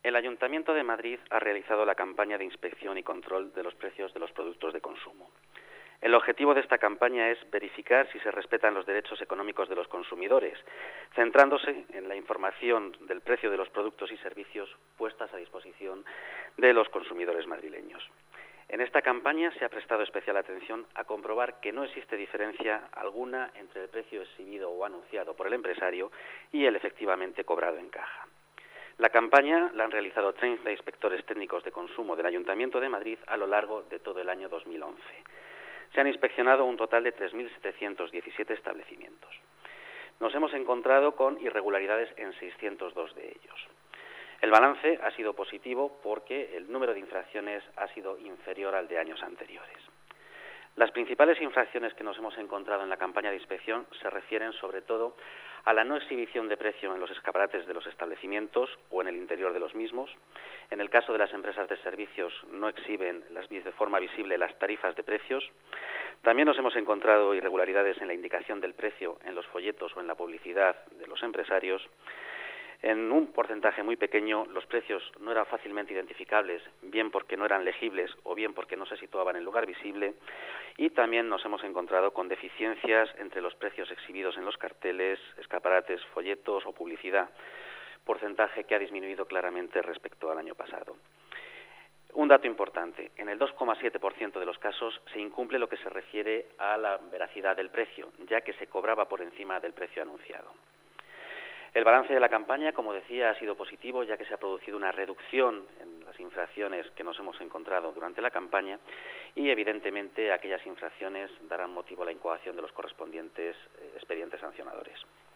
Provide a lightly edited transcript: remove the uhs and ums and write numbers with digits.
El Ayuntamiento de Madrid ha realizado la campaña de inspección y control de los precios de los productos de consumo. El objetivo de esta campaña es verificar si se respetan los derechos económicos de los consumidores, centrándose en la información del precio de los productos y servicios puestas a disposición de los consumidores madrileños. En esta campaña se ha prestado especial atención a comprobar que no existe diferencia alguna entre el precio exhibido o anunciado por el empresario y el efectivamente cobrado en caja. La campaña la han realizado 30 inspectores técnicos de consumo del Ayuntamiento de Madrid a lo largo de todo el año 2011. Se han inspeccionado un total de 3.717 establecimientos. Nos hemos encontrado con irregularidades en 602 de ellos. El balance ha sido positivo porque el número de infracciones ha sido inferior al de años anteriores. Las principales infracciones que nos hemos encontrado en la campaña de inspección se refieren sobre todo a la no exhibición de precio en los escaparates de los establecimientos o en el interior de los mismos. En el caso de las empresas de servicios no exhiben de forma visible las tarifas de precios. También nos hemos encontrado irregularidades en la indicación del precio en los folletos o en la publicidad de los empresarios. En un porcentaje muy pequeño los precios no eran fácilmente identificables, bien porque no eran legibles o bien porque no se situaban en lugar visible, y también nos hemos encontrado con deficiencias entre los precios exhibidos en los carteles, escaparates, folletos o publicidad, porcentaje que ha disminuido claramente respecto al año pasado. Un dato importante, en el 2,7% de los casos se incumple lo que se refiere a la veracidad del precio, ya que se cobraba por encima del precio anunciado. El balance de la campaña, como decía, ha sido positivo, ya que se ha producido una reducción en las infracciones que nos hemos encontrado durante la campaña y, evidentemente, aquellas infracciones darán motivo a la incoación de los correspondientes expedientes sancionadores.